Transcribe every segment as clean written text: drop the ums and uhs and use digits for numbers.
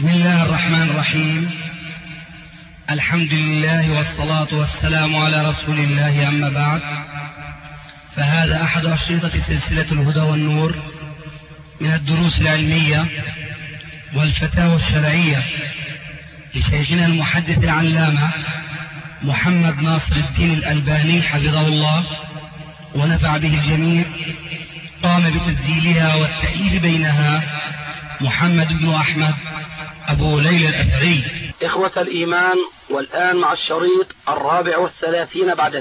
بسم الله الرحمن الرحيم. الحمد لله والصلاة والسلام على رسول الله، أما بعد، فهذا أحد أشرطة سلسلة الهدى والنور من الدروس العلمية والفتاوى الشرعية لشيخنا المحدث العلامة محمد ناصر الدين الألباني حفظه الله ونفع به الجميع. قام بتسجيلها والتأليف بينها محمد بن أحمد أبو ليلى الأثري. إخوة الإيمان، والآن مع الشريط 34 بعد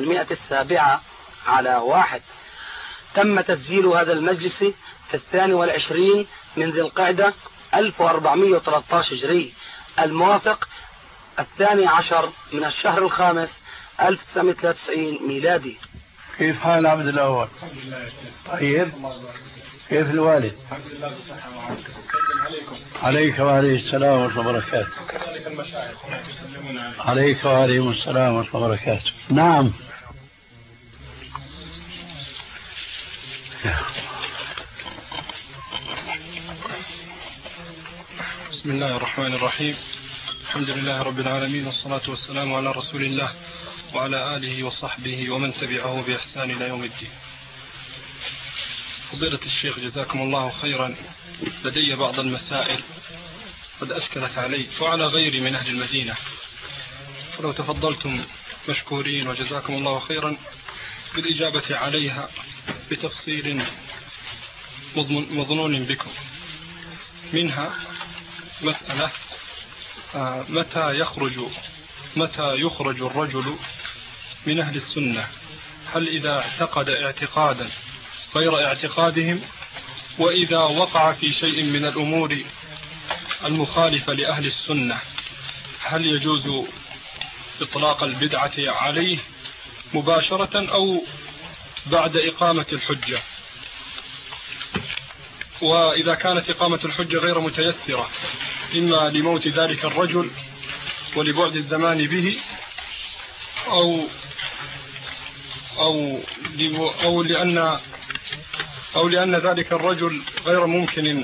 107 تم تسجيل هذا المجلس في 22 من ذي القعدة 1413 هجري، الموافق 12 من الشهر الخامس 1993 ميلادي. كيف حال عبد الأول؟ طيب. كيف الوالد؟ الحمد لله بصحة وعافية. عليكم. عليك وعليه السلام ورحمة الله وبركاته. وكذلك المشايخ هناك يسلمون عليك. عليك وعليهم السلام ورحمة الله وبركاته. نعم. بسم الله الرحمن الرحيم. الحمد لله رب العالمين، والصلاة والسلام على رسول الله وعلى آله وصحبه ومن تبعه بإحسان إلى يوم الدين. فضيلة الشيخ جزاكم الله خيرا، لدي بعض المسائل قد أشكلت علي وعلى غيري من أهل المدينة، فلو تفضلتم مشكورين وجزاكم الله خيرا بالإجابة عليها بتفصيل مظنون بكم. منها مسألة متى يخرج الرجل من أهل السنة؟ هل إذا اعتقد اعتقادا غير اعتقادهم، وإذا وقع في شيء من الأمور المخالفة لأهل السنة هل يجوز إطلاق البدعة عليه مباشرة أو بعد إقامة الحجة؟ وإذا كانت إقامة الحجة غير متيسرة، إما لموت ذلك الرجل ولبعد الزمان به أو لأن ذلك الرجل غير ممكن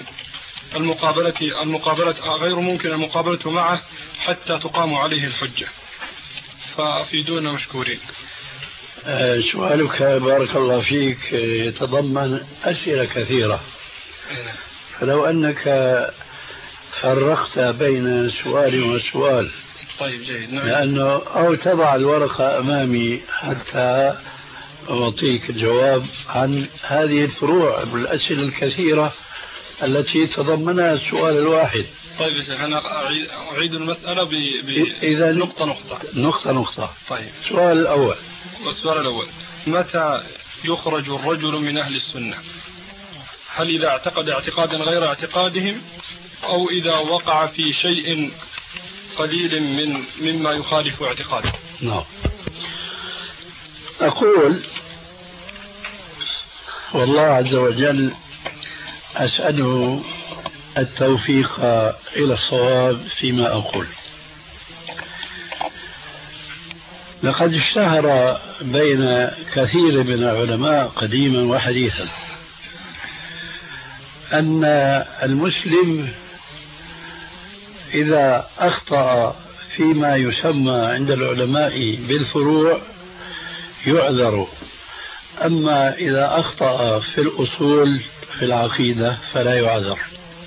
المقابلة معه حتى تقام عليه الحجة، فأفيدونا مشكورين. سؤالك بارك الله فيك يتضمن أسئلة كثيرة، فلو أنك فرقت بين سؤال وسؤال. طيب جيد. نعم. لأنه أو تضع الورقة أمامي حتى أعطيك الجواب عن هذه الفروع بالأسئلة الكثيرة التي تضمنها السؤال الواحد. طيب أنا أعيد المسألة نقطة. طيب. السؤال الأول. متى يخرج الرجل من أهل السنة؟ هل إذا اعتقد اعتقادا غير اعتقادهم، أو إذا وقع في شيء قليل مما يخالف اعتقاده؟ نعم. أقول والله عز وجل أسأله التوفيق إلى الصواب فيما أقول. لقد اشتهر بين كثير من العلماء قديما وحديثا أن المسلم إذا أخطأ فيما يسمى عند العلماء بالفروع يعذر، أما إذا أخطأ في الأصول في العقيدة فلا يعذر.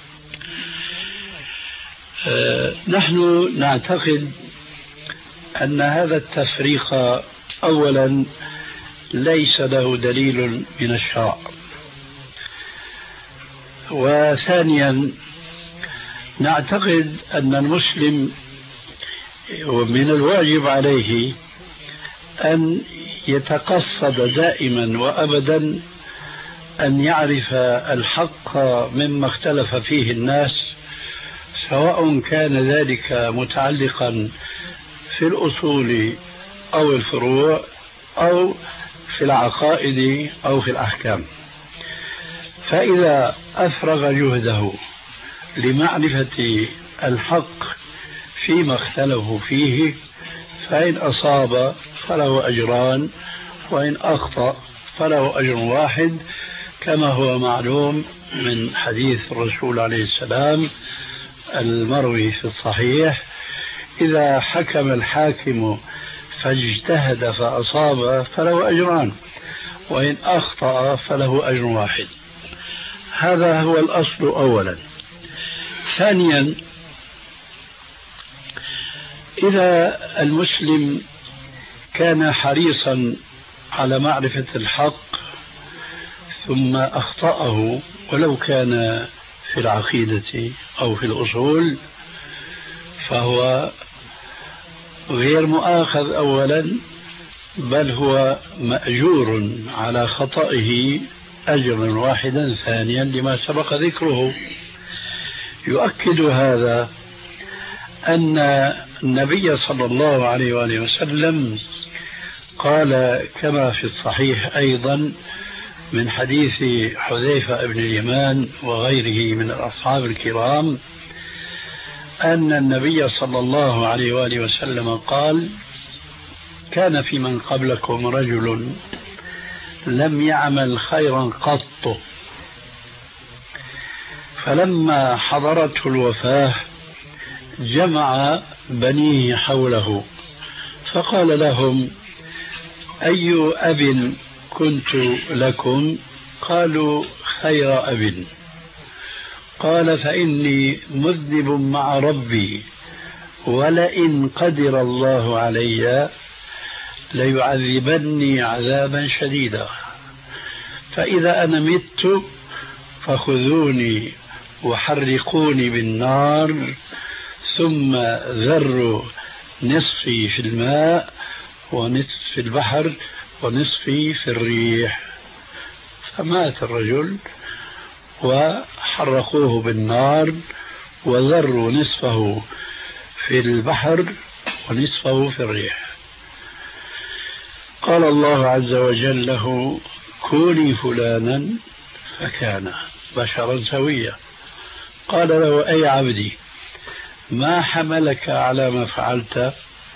نحن نعتقد أن هذا التفريق أولا ليس له دليل من الشرع، وثانيا نعتقد أن المسلم من الواجب عليه أن يتقصد دائما وأبدا أن يعرف الحق مما اختلف فيه الناس، سواء كان ذلك متعلقا في الأصول أو الفروع أو في العقائد أو في الأحكام. فإذا أفرغ جهده لمعرفة الحق فيما اختلفوا فيه، فإن أصاب فله أجران، وإن أخطأ فله أجر واحد، كما هو معلوم من حديث الرسول عليه السلام: المروي في الصحيح: إذا حكم الحاكم فاجتهد فأصاب فله أجران، وإن أخطأ فله أجر واحد. هذا هو الأصل أولا. ثانيا، إذا المسلم كان حريصا على معرفة الحق ثم أخطأه ولو كان في العقيدة أو في الأصول، فهو غير مؤاخذ أولا، بل هو مأجور على خطئه أجرا واحدا ثانيا لما سبق ذكره. يؤكد هذا أن النبي صلى الله عليه وآله وسلم قال كما في الصحيح أيضا من حديث حذيفة بن اليمان وغيره من الأصحاب الكرام أن النبي صلى الله عليه وآله وسلم قال: كان في من قبلكم رجل لم يعمل خيرا قط، فلما حضرته الوفاة جمع بنيه حوله فقال لهم: أي أب كنت لكم؟ قالوا: خير أب. قال: فإني مذنب مع ربي، ولئن قدر الله علي ليعذبني عذابا شديدا، فإذا أنا مت فخذوني وحرقوني بالنار، ثم ذروا نصفي في الماء ونصف في البحر ونصفي في الريح. فمات الرجل وحرقوه بالنار وذروا نصفه في البحر ونصفه في الريح. قال الله عز وجل له: كوني فلانا، فكان بشرا سويا. قال له: أي عبدي، ما حملك على ما فعلت؟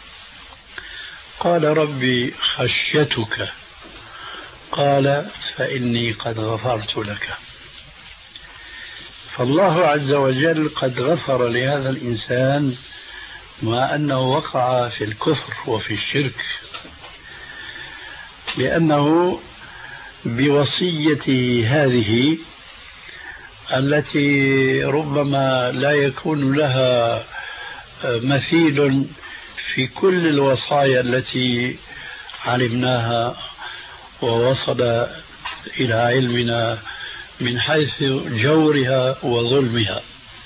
قال: ربي خشيتك. قال: فإني قد غفرت لك. فالله عز وجل قد غفر لهذا الإنسان مع أنه وقع في الكفر وفي الشرك، لأنه بوصيته هذه التي ربما لا يكون لها مثيل في كل الوصايا التي علمناها ووصل إلى علمنا من حيث جورها وظلمها،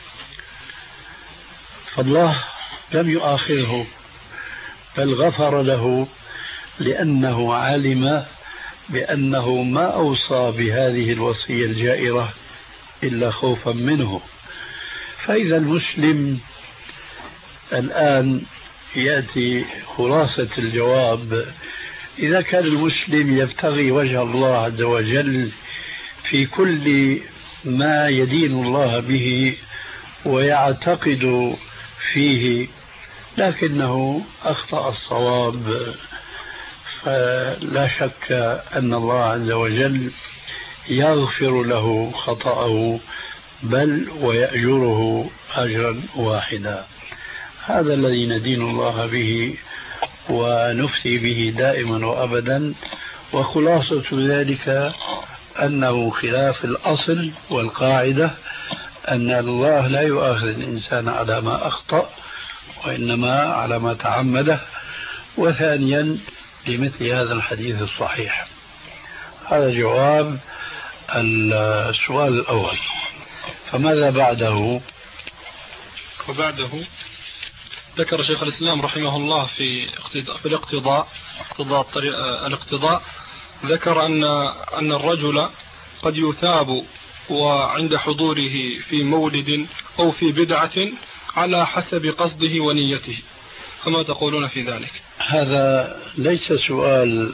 فالله لم يؤاخذه بل غفر له، لأنه علم بأنه ما أوصى بهذه الوصية الجائرة إلا خوفا منه. فإذا المسلم الآن يأتي خلاصة الجواب: إذا كان المسلم يبتغي وجه الله عز وجل في كل ما يدين الله به ويعتقد فيه، لكنه أخطأ الصواب، فلا شك أن الله عز وجل يغفر له خطأه بل ويأجره أجرا واحدا. هذا الذي ندين الله به ونفتي به دائما وأبدا، وخلاصة ذلك أنه خلاف الأصل والقاعدة أن الله لا يؤاخذ الإنسان على ما أخطأ وإنما على ما تعمده. وثانيا لمثل هذا الحديث الصحيح. هذا جواب السؤال الأول. فماذا بعده؟ وبعده ذكر شيخ الإسلام رحمه الله في الاقتضاء ذكر أن الرجل قد يثاب وعند حضوره في مولد أو في بدعة على حسب قصده ونيته، فما تقولون في ذلك؟ هذا ليس سؤال،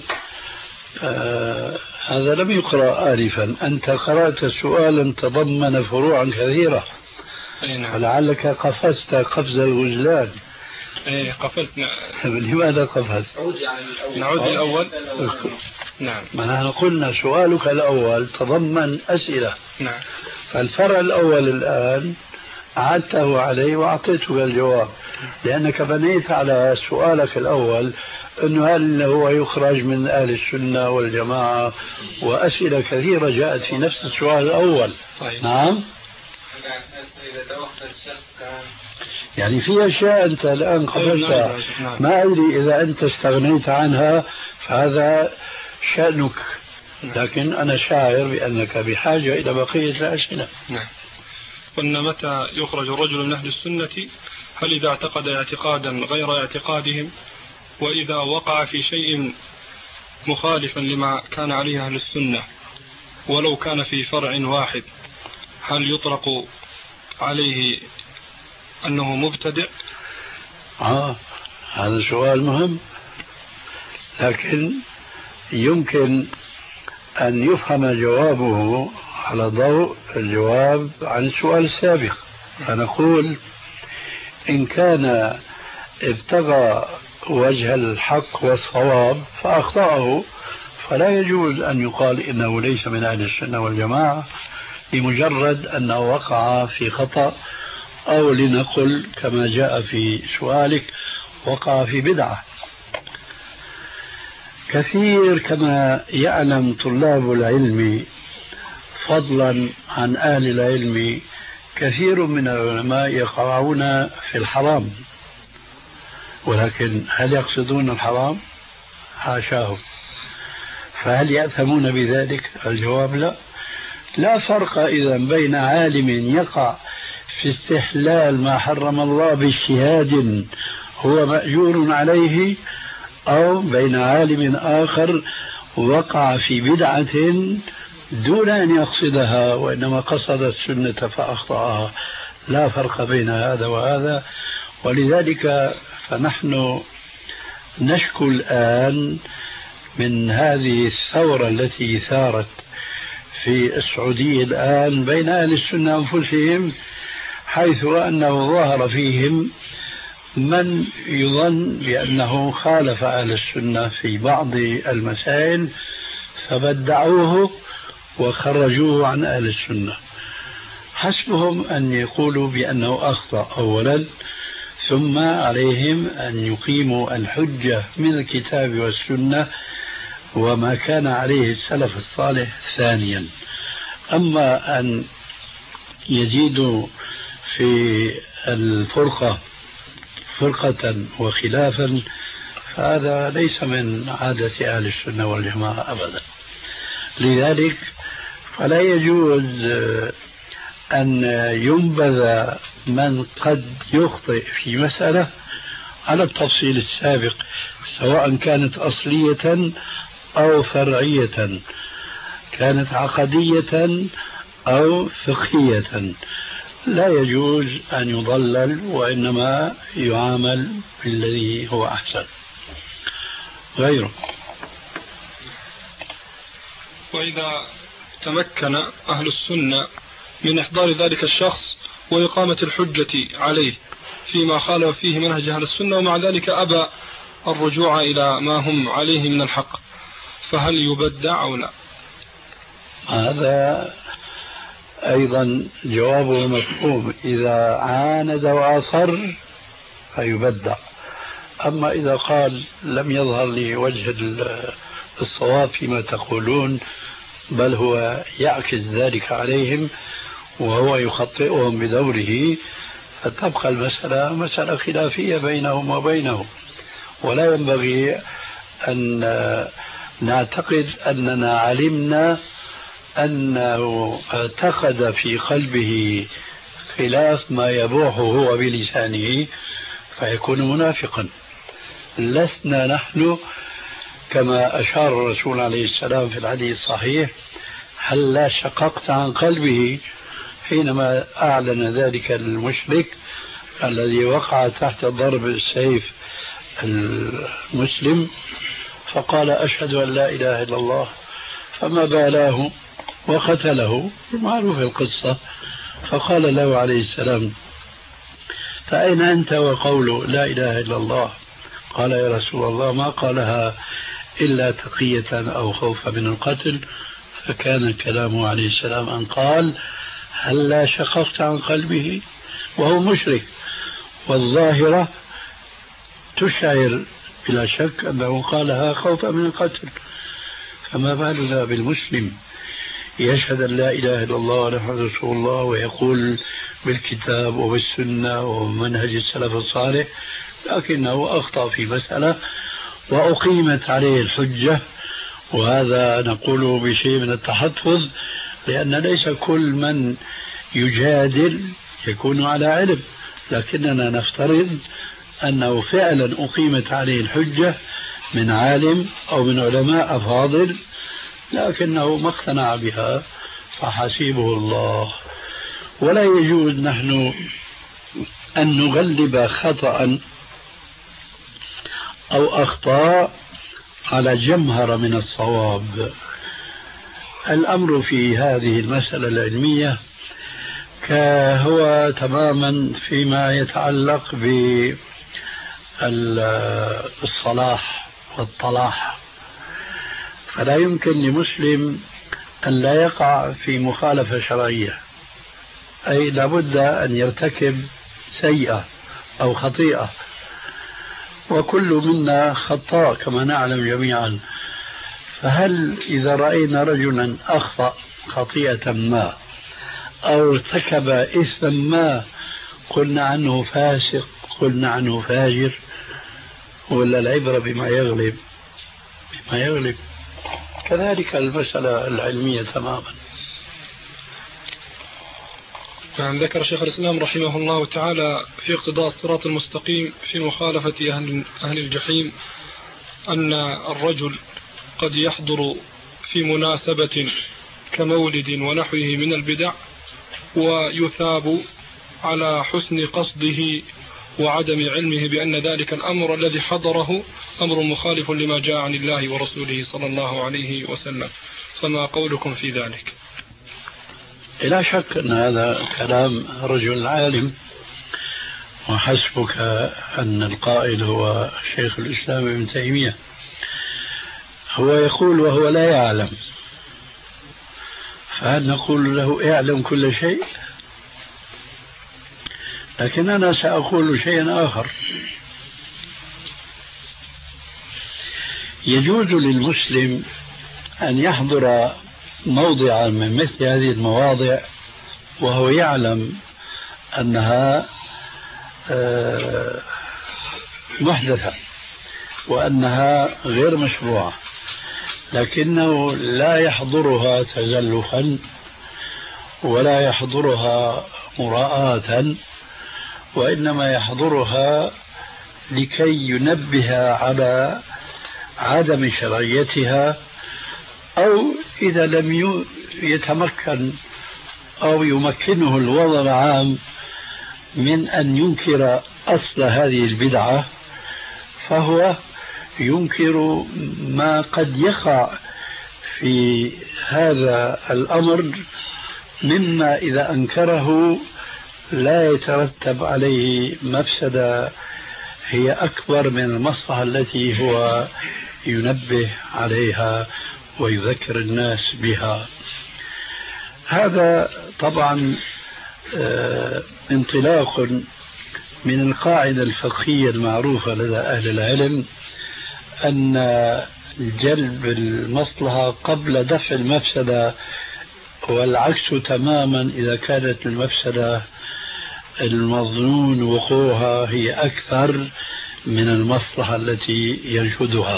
هذا لم يقرأ آلفا، أنت قرأت سؤالا تضمن فروعا كثيرة. نعم. ولعلك قفزت قفز الغزلان. قفزت. لماذا قفزت؟ نعود للأول. نعم. ما نحن قلنا سؤالك الأول تضمن أسئلة. نعم. فالفرع الأول الآن عدته عليه وأعطيتك الجواب، لأنك بنيت على سؤالك الأول أنه هل هو يخرج من أهل السنة والجماعة، وأسئلة كثيرة جاءت في نفس السؤال الأول. طيب. نعم. يعني في أشياء أنت الآن قبلتها ما أدري إذا أنت استغنيت عنها فهذا شأنك، لكن أنا شاعر بأنك بحاجة إلى بقية الأسئلة. نعم. قلنا متى يخرج الرجل من أهل السنة؟ هل إذا اعتقد اعتقادا غير اعتقادهم، وإذا وقع في شيء مخالفا لما كان عليه أهل السنة ولو كان في فرع واحد، هل يطلق عليه أنه مبتدع؟ هذا سؤال مهم، لكن يمكن أن يفهم جوابه على ضوء الجواب عن السؤال السابق. فنقول إن كان ابتغى وجه الحق والصواب فأخطأه فلا يجوز أن يقال إنه ليس من أهل السنة والجماعة لمجرد أنه وقع في خطأ، أو لنقل كما جاء في سؤالك وقع في بدعة. كثير كما يعلم طلاب العلم فضلا عن أهل العلم، كثير من العلماء يقعون في الحرام، ولكن هل يقصدون الحرام؟ حاشاه. فهل يأثمون بذلك؟ الجواب لا. لا فرق إذا بين عالم يقع في استحلال ما حرم الله باجتهاد هو مأجور عليه، أو بين عالم آخر وقع في بدعة دون أن يقصدها وإنما قصد السنة فأخطأها. لا فرق بين هذا وهذا. ولذلك فنحن نشكو الآن من هذه الثورة التي ثارت في السعودية الآن بين أهل السنة أنفسهم، حيث أنه ظهر فيهم من يظن بأنه خالف أهل السنة في بعض المسائل فبدعوه وخرجوه عن أهل السنة. حسبهم أن يقولوا بأنه أخطأ أولا، ثم عليهم أن يقيموا الحجة من الكتاب والسنة وما كان عليه السلف الصالح ثانيا. أما أن يزيدوا في الفرقة فرقة وخلافا فهذا ليس من عادة أهل السنة والجماعة أبدا. لذلك فلا يجوز أن ينبذ من قد يخطئ في مسألة على التفصيل السابق، سواء كانت أصلية أو فرعية، كانت عقدية أو فقهية. لا يجوز أن يضلل، وإنما يعامل بالذي هو أحسن غيره. وإذا تمكن أهل السنة من إحضار ذلك الشخص وإقامة الحجة عليه فيما خالف فيه منهج أهل السنة، ومع ذلك أبى الرجوع إلى ما هم عليه من الحق، فهل يبدع أو لا؟ هذا أيضا جوابه مفهوم. إذا عاند وأصر فيبدع. أما إذا قال لم يظهر لي وجه الصواب فيما تقولون، بل هو يعكس ذلك عليهم وهو يخطئهم بدوره، فتبقى المسألة مسألة خلافية بينهم وبينه. ولا ينبغي أن نعتقد أننا علمنا أنه اعتقد في قلبه خلاف ما يبوح هو بلسانه فيكون منافقا. لسنا نحن كما أشار الرسول عليه السلام في الحديث الصحيح: هل لا شققت عن قلبه، حينما أعلن ذلك المشرك الذي وقع تحت ضرب السيف المسلم فقال: أشهد أن لا إله إلا الله، فما بالاه وقتله، معروف القصة. فقال له عليه السلام: فأين أنت وقول لا إله إلا الله؟ قال: يا رسول الله ما قالها إلا تقية أو خوفا من القتل. فكان كلامه عليه السلام أن قال: هل لا شققت عن قلبه؟ وهو مشرك، والظاهرة تشعر بلا شك أنه قالها خوفا من القتل. فما بالنا بالمسلم يشهد أن لا إله إلا الله وأن رسول الله ويقول بالكتاب وبالسنة ومنهج السلف الصالح، لكنه أخطأ في مسألة وأقيمت عليه الحجة. وهذا نقوله بشيء من التحفظ، لأن ليس كل من يجادل يكون على علم، لكننا نفترض أنه فعلا أقيمت عليه الحجة من عالم أو من علماء أفاضل، لكنه ما اقتنع بها فحسيبه الله. ولا يجوز نحن أن نغلب خطأ أو أخطاء على جمهرة من الصواب. الأمر في هذه المسألة العلمية هو تماما فيما يتعلق بالصلاح والطلاح، فلا يمكن لمسلم أن لا يقع في مخالفة شرعية، أي لابد أن يرتكب سيئة أو خطيئة، وكل منا خطاء كما نعلم جميعا. فهل إذا رأينا رجلا أخطأ خطيئة ما أو ارتكب إثما ما قلنا عنه فاسق، قلنا عنه فاجر، ولا العبرة بما يغلب؟ بما يغلب. كذلك المسألة العلمية تماما. نعم. ذكر شيخ الإسلام رحمه الله تعالى في اقتضاء الصراط المستقيم في مخالفة أهل الجحيم أن الرجل قد يحضر في مناسبة كمولد ونحوه من البدع ويثاب على حسن قصده وعدم علمه بأن ذلك الأمر الذي حضره أمر مخالف لما جاء عن الله ورسوله صلى الله عليه وسلم، فما قولكم في ذلك؟ لا شك أن هذا كلام رجل عالم، وحسبك أن القائل هو شيخ الإسلام ابن تيمية. هو يقول وهو لا يعلم، فهل نقول له اعلم كل شيء؟ لكن أنا سأقول شيئا آخر. يجوز للمسلم أن يحضر موضعا من مثل هذه المواضع وهو يعلم أنها محدثة وأنها غير مشروعة، لكنه لا يحضرها تزلفا ولا يحضرها مراءة، وإنما يحضرها لكي ينبه على عدم شرعيتها، أو إذا لم يتمكن أو يمكنه الوضع العام من أن ينكر أصل هذه البدعة، فهو ينكر ما قد يقع في هذا الأمر مما إذا أنكره لا يترتب عليه مفسدة هي أكبر من المصلحة التي هو ينبه عليها ويذكر الناس بها. هذا طبعا انطلاق من القاعدة الفقهية المعروفة لدى أهل العلم أن جلب المصلحة قبل دفع المفسدة، والعكس تماما إذا كانت المفسدة المظنون وقوعها هي أكثر من المصلحة التي ينشدها.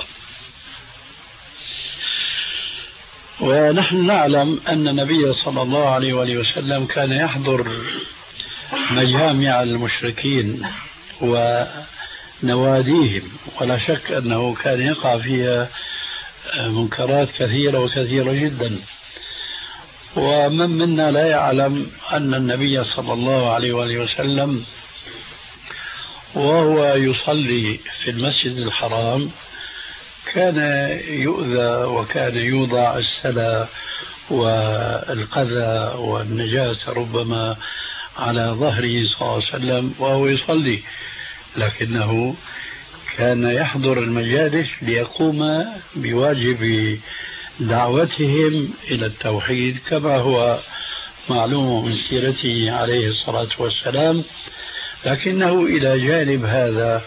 ونحن نعلم أن النبي صلى الله عليه وآله وسلم كان يحضر مجامع المشركين ونواديهم، ولا شك أنه كان يقع فيها منكرات كثيرة وكثيرة جدا. ومن منا لا يعلم أن النبي صلى الله عليه وآله وسلم وهو يصلي في المسجد الحرام كان يؤذى وكان يوضع السلى والقذى والنجاسة ربما على ظهره صلى الله عليه وسلم وهو يصلي، لكنه كان يحضر المجالس ليقوم بواجب دعوتهم إلى التوحيد كما هو معلومة من سيرته عليه الصلاة والسلام، لكنه إلى جانب هذا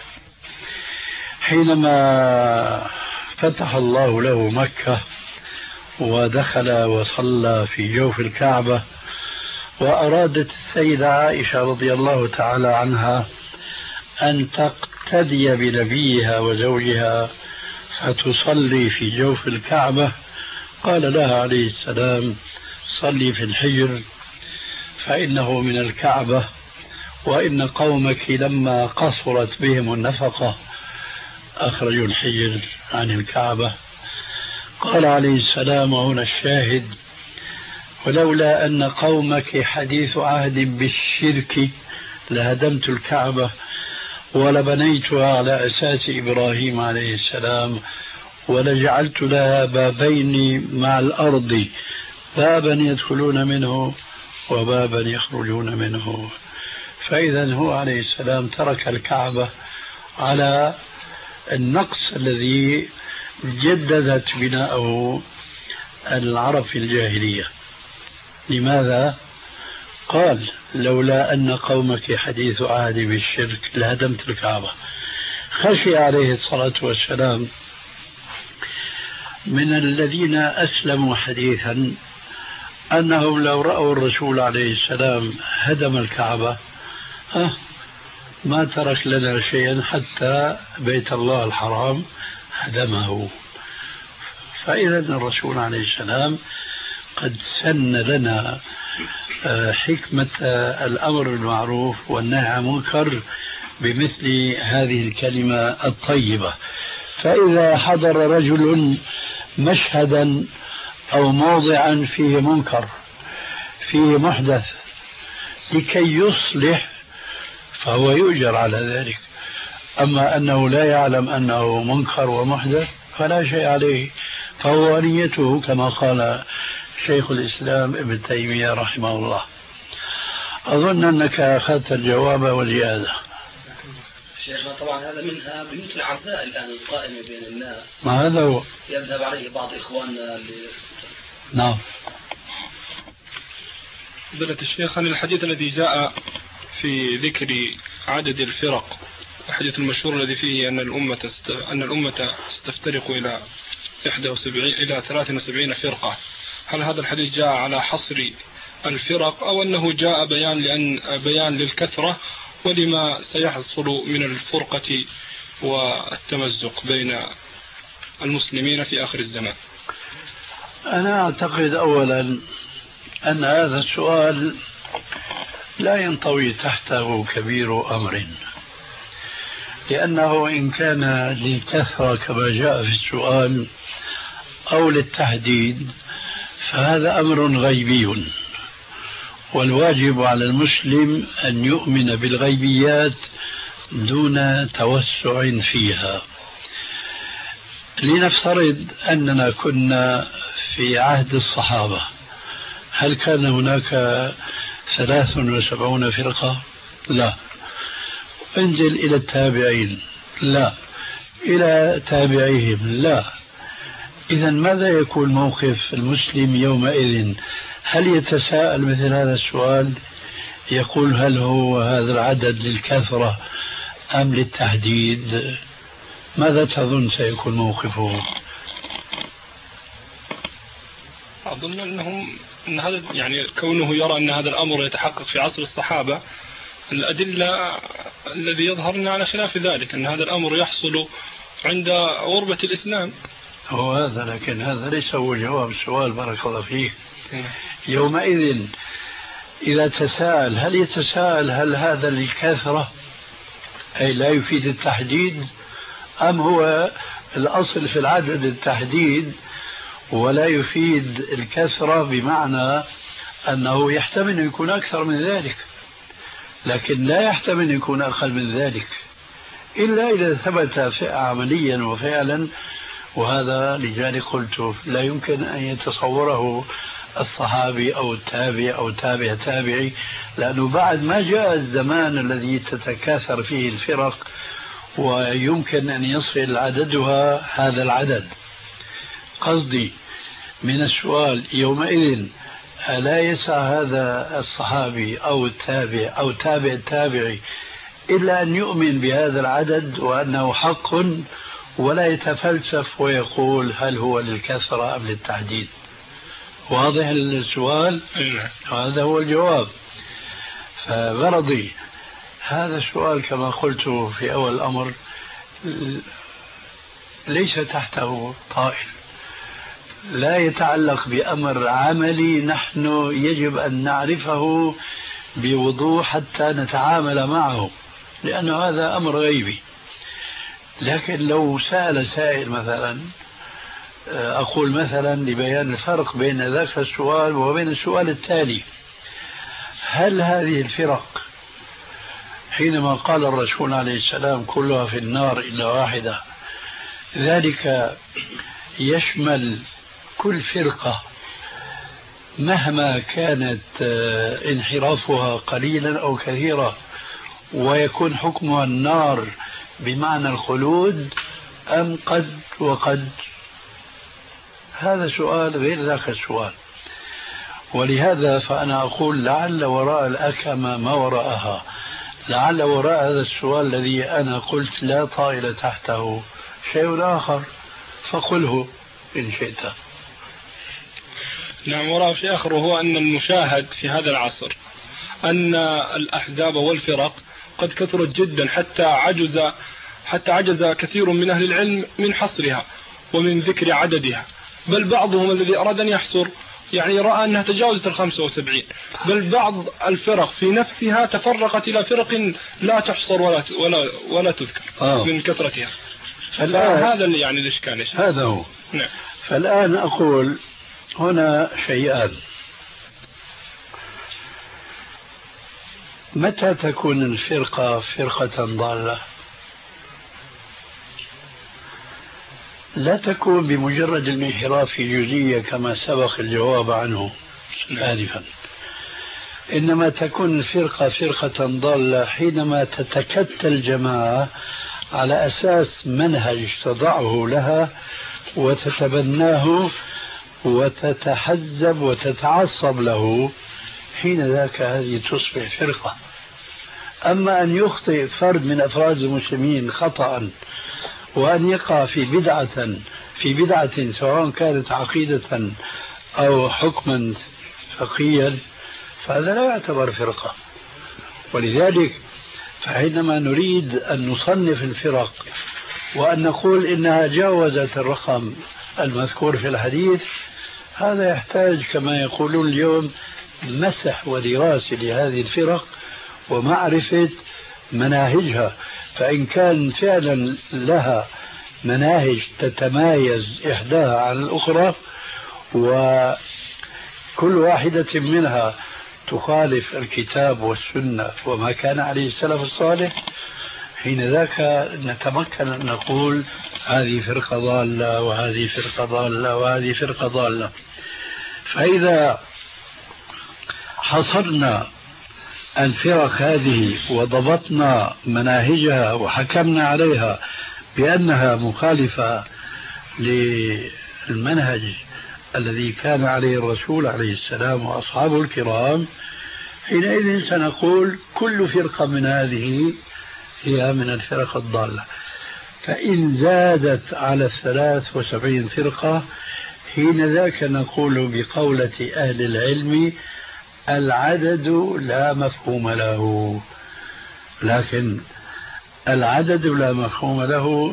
حينما فتح الله له مكة ودخل وصلى في جوف الكعبة، وأرادت السيدة عائشة رضي الله تعالى عنها أن تقتدي بنبيها وزوجها فتصلي في جوف الكعبة، قال لها عليه السلام: صلي في الحجر فإنه من الكعبة، وإن قومك لما قصرت بهم النفقة أخرجوا الحجر عن الكعبة. قال عليه السلام، وهنا الشاهد: ولولا أن قومك حديث عهد بالشرك لهدمت الكعبة ولبنيتها على أساس إبراهيم عليه السلام ولجعلت لها بابين مع الأرض، بابا يدخلون منه وبابا يخرجون منه. فإذا هو عليه السلام ترك الكعبة على النقص الذي جددت بناءه العرب في الجاهلية. لماذا؟ قال: لولا أن قومك حديث عهد بالشرك لهدمت الكعبة. خشي عليه الصلاة والسلام من الذين أسلموا حديثا أنهم لو رأوا الرسول عليه السلام هدم الكعبة ما ترك لنا شيئا حتى بيت الله الحرام هدمه. فإذا الرسول عليه السلام قد سن لنا حكمة الأمر بالمعروف والنهي عن المنكر بمثل هذه الكلمة الطيبة. فإذا حضر رجل مشهدا أو موضعا فيه منكر فيه محدث لكي يصلح فهو يؤجر على ذلك. أما أنه لا يعلم أنه منكر ومحدث فلا شيء عليه، فهو نيته كما قال شيخ الإسلام ابن تيمية رحمه الله. أظن أنك أخذت الجواب والزيادة. شيخنا طبعا هذا منها بيوت العزاء الآن القائمة بين الناس، ما هذا هو يذهب عليه بعض إخواننا نعم. فضيلة الشيخ، عن الحديث الذي جاء في ذكر عدد الفرق، الحديث المشهور الذي فيه أن الأمة ستفترق إلى 73 فرقة، هل هذا الحديث جاء على حصر الفرق أو أنه جاء بيان للكثرة ولما سيحصل من الفرقة والتمزق بين المسلمين في آخر الزمان؟ أنا أعتقد أولا أن هذا السؤال لا ينطوي تحته كبير أمر، لأنه إن كان للكثرة كما جاء في السؤال أو للتحديد فهذا أمر غيبي، والواجب على المسلم أن يؤمن بالغيبيات دون توسع فيها. لنفترض أننا كنا في عهد الصحابة، هل كان هناك 73 فرقة؟ لا. انزل إلى التابعين؟ لا. إلى تابعيهم؟ لا. إذا ماذا يكون موقف المسلم يومئذ؟ هل يتساءل مثل هذا السؤال، يقول هل هو هذا العدد للكثرة أم للتحديد؟ ماذا تظن سيكون موقفه؟ أظن أن هذا يعني كونه يرى أن هذا الأمر يتحقق في عصر الصحابة، الأدلة الذي يظهر على خلاف ذلك، أن هذا الأمر يحصل عند غربة الإسلام. هو هذا، لكن هذا ليس هو جواب السؤال بارك الله فيك. يومئذ إذا تساءل هل يتساءل هل هذا للكثرة أي لا يفيد التحديد، أم هو الأصل في العدد التحديد ولا يفيد الكثرة، بمعنى أنه يحتمل أن يكون أكثر من ذلك لكن لا يحتمل أن يكون أقل من ذلك إلا إذا ثبت عمليا وفعلا، وهذا لذلك قلت لا يمكن أن يتصوره الصحابي أو التابع أو تابع تابعي، لأنه بعد ما جاء الزمان الذي تتكاثر فيه الفرق ويمكن أن يصل عددها هذا العدد. قصدي من السؤال يومئذ ألا يسعى هذا الصحابي أو التابع أو تابع التابعي إلا أن يؤمن بهذا العدد وأنه حق، ولا يتفلسف ويقول هل هو للكثرة أم للتحديد؟ واضح السؤال؟ هذا هو الجواب. فغرضي هذا السؤال كما قلت في أول الأمر ليس تحته طائل، لا يتعلق بأمر عملي نحن يجب أن نعرفه بوضوح حتى نتعامل معه، لأن هذا أمر غيبي. لكن لو سأل سائل مثلا، أقول مثلا لبيان الفرق بين ذاك السؤال وبين السؤال التالي: هل هذه الفرق حينما قال الرسول عليه السلام كلها في النار إلا واحدة، ذلك يشمل كل فرقة مهما كانت انحرافها قليلا أو كثيرا ويكون حكمها النار بمعنى الخلود، أم قد وقد؟ هذا سؤال غير ذاك السؤال. ولهذا فأنا أقول لعل وراء الأكمة ما وراءها، لعل وراء هذا السؤال الذي أنا قلت لا طائل تحته شيء آخر، فقله إن شئت. نعم، وراء شيء آخر، وهو أن المشاهد في هذا العصر أن الأحزاب والفرق قد كثرت جدا حتى عجز كثير من أهل العلم من حصرها ومن ذكر عددها، بل بعضهم الذي أراد أن يحصر يعني رأى أنها تجاوزت 75، بل بعض الفرق في نفسها تفرقت إلى فرق لا تحصر ولا تذكر من كثرتها. هذا يعني الإشكال. هذا هو. نعم. فالآن أقول هنا شيئان: متى تكون الفرقة فرقة ضالة؟ لا تكون بمجرد الانحراف في جزئية كما سبق الجواب عنه آنفا، إنما تكون الفرقة فرقة ضالة حينما تتكتل الجماعة على أساس منهج تضعه لها وتتبناه وتتحزب وتتعصب له، حين ذاك هذه تصبح فرقة. أما أن يخطئ فرد من أفراد المسلمين خطأ وأن يقع في بدعة سواء كانت عقيدة أو حكما فقهيا، فهذا لا يعتبر فرقة. ولذلك فحينما نريد أن نصنف الفرق وأن نقول إنها جاوزت الرقم المذكور في الحديث، هذا يحتاج كما يقولون اليوم مسح ودراسة لهذه الفرق ومعرفة مناهجها، فإن كان فعلا لها مناهج تتمايز إحداها عن الأخرى وكل واحدة منها تخالف الكتاب والسنة وما كان عليه السلف الصالح، حين ذاك نتمكن أن نقول هذه فرقة ضالة وهذه فرقة ضالة وهذه فرقة ضالة. فإذا حصرنا الفرق هذه وضبطنا مناهجها وحكمنا عليها بأنها مخالفة للمنهج الذي كان عليه الرسول عليه السلام وأصحابه الكرام، حينئذ سنقول كل فرقة من هذه هي من الفرق الضالة. فإن زادت على 73 فرقة، حين ذاك نقول بقولة أهل العلم العدد لا مفهوم له، لكن العدد لا مفهوم له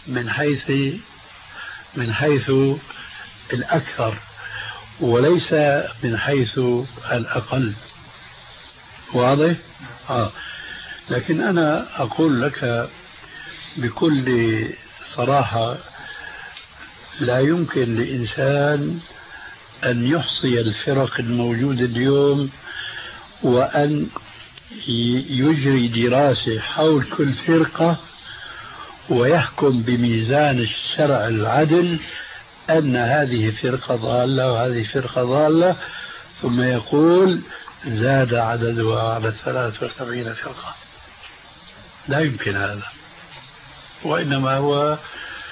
من حيث الأكثر وليس من حيث الأقل. واضح؟ لكن أنا أقول لك بكل صراحة لا يمكن لإنسان أن يحصي الفرق الموجودة اليوم وأن يجري دراسة حول كل فرقة ويحكم بميزان الشرع العدل أن هذه فرقة ضالة وهذه فرقة ضالة، ثم يقول زاد عددها على 73 فرقة. لا يمكن هذا، وإنما هو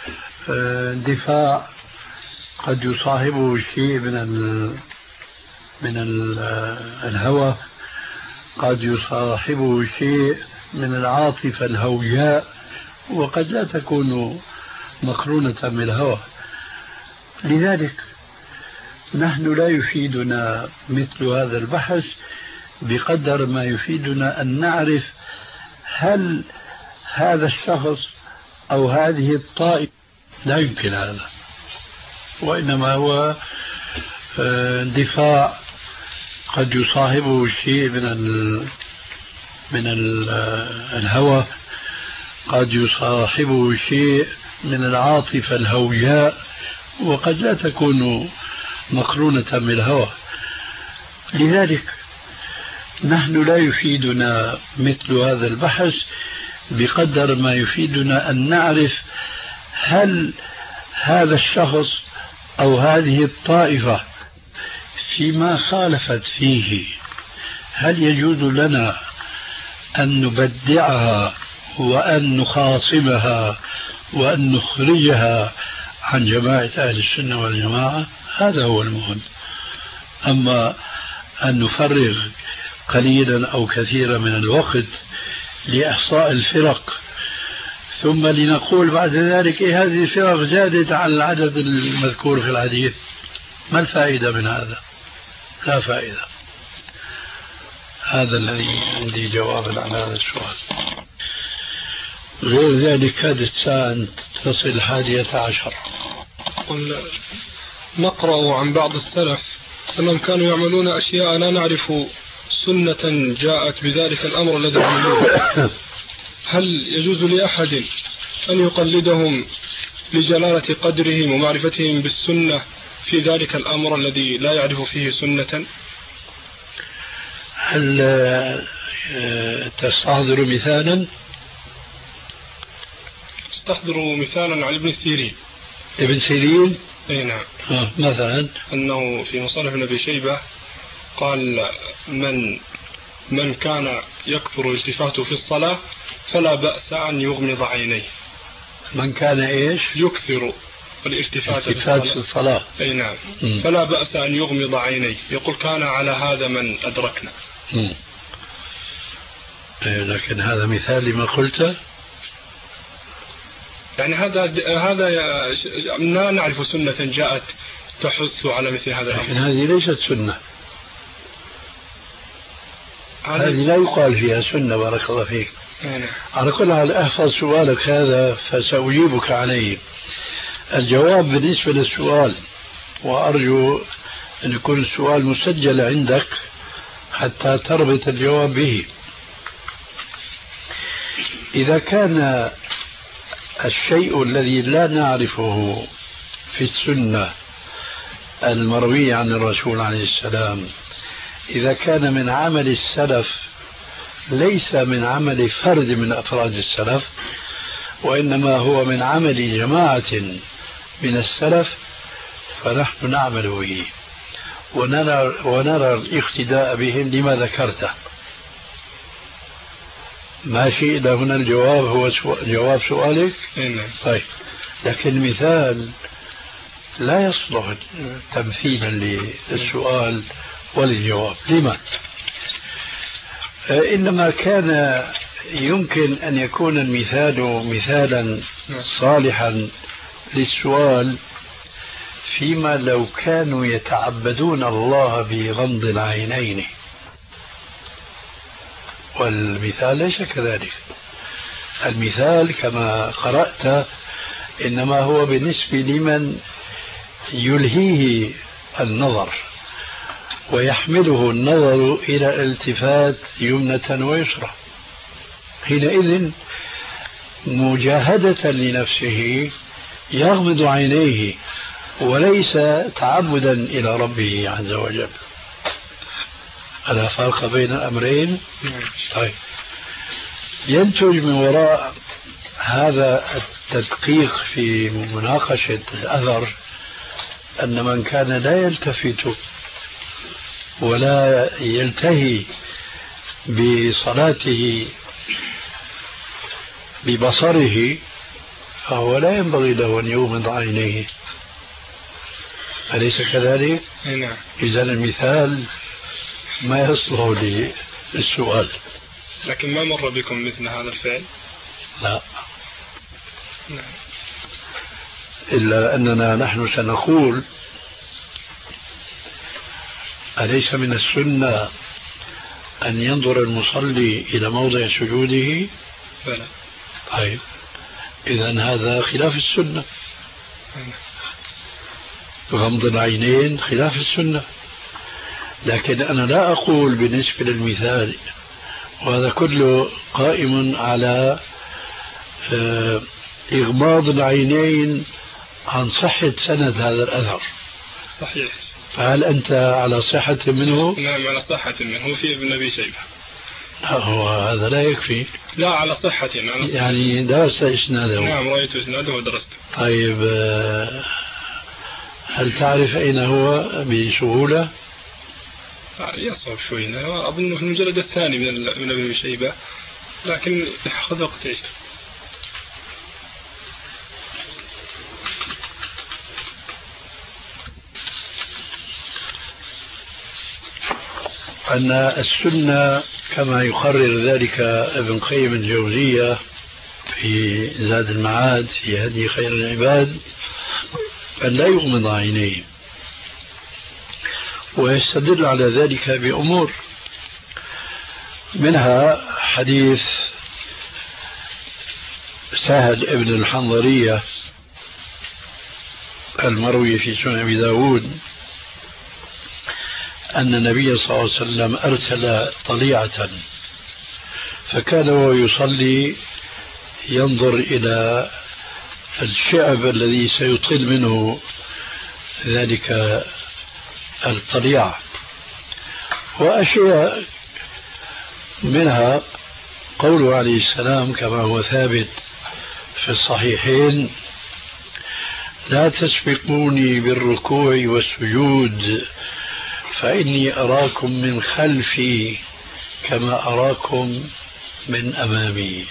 دفاع قد يصاحبه شيء من من الهوى قد يصاحبه شيء من العاطفة الهوياء وقد لا تكون مقرونة بالهوى. لذلك نحن لا يفيدنا مثل هذا البحث بقدر ما يفيدنا أن نعرف هل هذا الشخص أو هذه الطائفة. لا يمكن هذا، وإنما هو دفاع قد يصاحبه شيء من الهوى، قد يصاحبه شيء من العاطفة الهوياء وقد لا تكون مقرونة بالهوى. لذلك نحن لا يفيدنا مثل هذا البحث بقدر ما يفيدنا أن نعرف هل هذا الشخص أو هذه الطائفة فيما خالفت فيه هل يجوز لنا أن نبدعها وأن نخاصمها وأن نخرجها عن جماعة أهل السنة والجماعة. هذا هو المهم. أما أن نفرغ قليلا أو كثيرا من الوقت لإحصاء الفرق ثم لنقول بعد ذلك هذه الفرق زادت عن العدد المذكور في الحديث، ما الفائدة من هذا؟ لا فائدة. هذا الذي عندي جواب عن هذا السؤال. غير ذلك كادت ساعة تصل 11. نقرأ عن بعض السلف أنهم كانوا يعملون أشياء لا نعرف سنة جاءت بذلك الأمر الذي عملوه. هل يجوز لأحد أن يقلدهم لجلالة قدرهم ومعرفتهم بالسنة في ذلك الأمر الذي لا يعرف فيه سنة؟ هل تستحضر مثالا؟ استحضروا مثالا عن ابن سيرين. ابن سيرين؟ اي نعم. مثلا أنه في مصنف ابن أبي شيبة قال من كان يكثر التفاته في الصلاة فلا بأس أن يغمض عينيه. من كان إيش؟ يكثر الالتفات في الصلاة. أي نعم. فلا بأس أن يغمض عينيه. يقول كان على هذا من أدركنا. لكن هذا مثال لما قلته. يعني هذا لا نعرف سنة جاءت تحث على مثل هذا الأمر. لكن هذه ليست سنة. هذه لا يقال فيها سنة. بارك الله فيك. على كل حال احفظ سؤالك هذا فسأجيبك عليه. الجواب بالنسبة للسؤال، وأرجو أن يكون السؤال مسجل عندك حتى تربط الجواب به. إذا كان الشيء الذي لا نعرفه في السنة المروية عن الرسول عليه السلام إذا كان من عمل السلف ليس من عمل فرد من أفراد السلف وإنما هو من عمل جماعة من السلف فنحن نعمل به ونرى الاقتداء بهم لما ذكرته. ماشي إلى هنا الجواب هو جواب سؤالك؟ طيب، لكن المثال لا يصلح تمثيلا للسؤال وللجواب. لما؟ إنما كان يمكن أن يكون المثال مثالا صالحا للسؤال فيما لو كانوا يتعبدون الله بغمض العينين، والمثال ليس كذلك. المثال كما قرأت إنما هو بالنسبة لمن يلهيه النظر ويحمله النظر إلى الالتفات يمنة ويسرى، حينئذ مجاهدة لنفسه يغمض عينيه وليس تعبدا إلى ربه عز وجل. ألا فرق بين الأمرين؟ طيب، ينتج من وراء هذا التدقيق في مناقشة الأثر أن من كان لا يلتفت ولا يلتهي بصلاته ببصره فهو لا ينبغي له أن يغمض عينيه. أليس كذلك؟ نعم. إذن المثال ما يصلح للسؤال. لكن ما مر بكم مثل هذا الفعل؟ لا. نعم. إلا أننا نحن سنقول أليس من السنة أن ينظر المصلي إلى موضع سجوده؟ بلى. طيب إذن هذا خلاف السنة. غمض العينين خلاف السنة. لكن أنا لا أقول بالنسبة للمثال، وهذا كله قائم على إغماض العينين عن صحة سند هذا الأثر. صحيح. فهل أنت على صحة منه؟ نعم على صحة منه، في ابن أبي شيبة. هو هذا لا يكفي. لا على صحة يعني درست إسناده؟ نعم رأيت إسناده ودرسته. طيب هل تعرف أين هو بسهولة؟ يصعب شوي، أظنه في المجلد الثاني من ابن شيبة، لكن خذ وقت عيش. أن السنة كما يقرر ذلك ابن قيم الجوزية في زاد المعاد في هدي خير العباد أن لا يغمض عينيه، ويستدل على ذلك بأمور، منها حديث سهل ابن الحنظرية المروي في سنن أبي داود أن النبي صلى الله عليه وسلم أرسل طليعة، فكان وهو يصلي ينظر إلى الشعب الذي سيطل منه ذلك الطليعة، وأشياء منها قوله عليه السلام كما هو ثابت في الصحيحين: لا تسبقوني بالركوع والسجود فإني أراكم من خلفي كما أراكم من أمامي.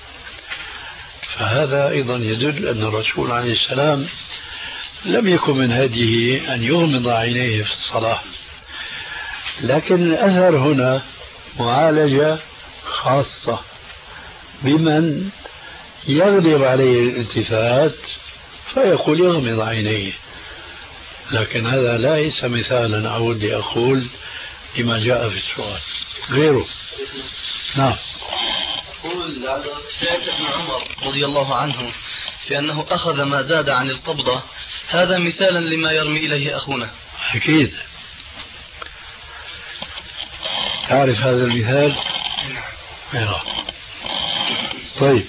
فهذا أيضا يدل أن الرسول عليه السلام لم يكن من هديه أن يغمض عينيه في الصلاة، لكن الأثر هنا معالجة خاصة بمن يغلب عليه الالتفات فيقول يغمض عينيه، لكن هذا ليس مثالا أود أقول لما جاء في السؤال غيره. نعم. يقول سيدنا ابن عمر رضي الله عنه في أنه أخذ ما زاد عن القبضة، هذا مثالا لما يرمي إليه أخونا. أكيد تعرف هذا المثال. طيب